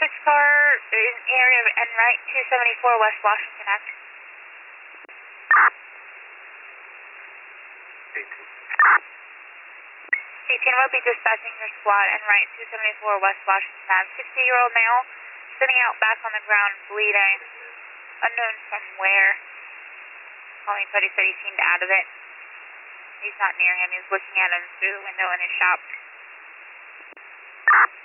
6 car in area of N right 274 West Washington Ave. 18 will be dispatching your squad N right 274 West Washington Ave. 60-year-old male sitting out back on the ground bleeding. Unknown from where. Calling Cody said he seemed out of it. He's not near him. He's looking at him through the window in his shop.